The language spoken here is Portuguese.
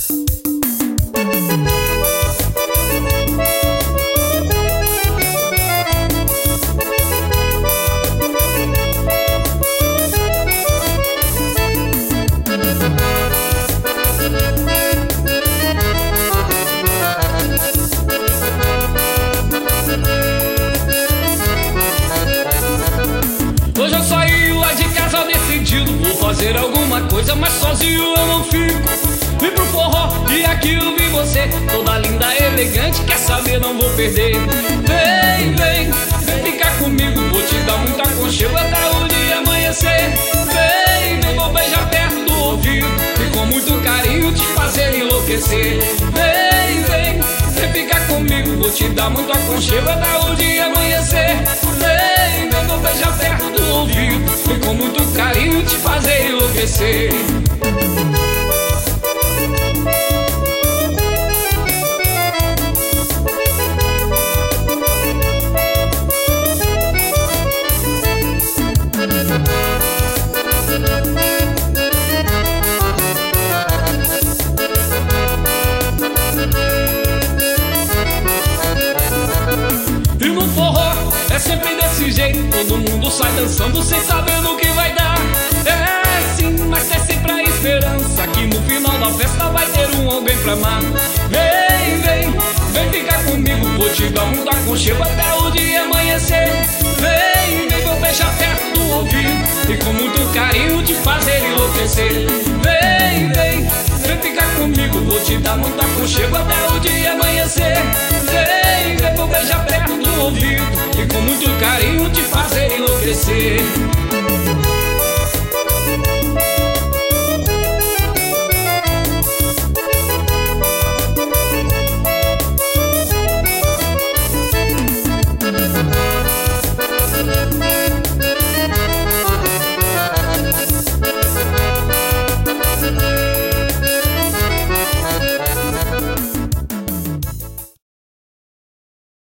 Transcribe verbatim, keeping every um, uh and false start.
Hoje eu saí lá de casa decidido, vou fazer alguma coisa, mas sozinho eu não fico. Vim pro forró e aqui eu vi você, toda linda, elegante, quer saber, não vou perder. Vem, vem, vem ficar comigo, vou te dar muito aconchego até o dia amanhecer. Vem, vem, vou beijar perto do ouvido e com muito carinho te fazer enlouquecer. Vem, vem, vem ficar comigo, vou te dar muito aconchego até o dia amanhecer. Vem, vem, vou beijar perto do ouvido e com muito carinho te fazer enlouquecer. E no forró é sempre desse jeito, todo mundo sai dançando sem saber no que vai dar. É sim, mas é sempre a esperança que no final da festa vai ter um alguém pra amar. Vem, vem, vem ficar comigo, vou te dar muito aconchego até o dia amanhecer. Vem, vem, vou beijar perto do ouvido e com muito carinho te fazer enlouquecer. Vem, vem, vem ficar comigo, vou te dar muito aconchego até o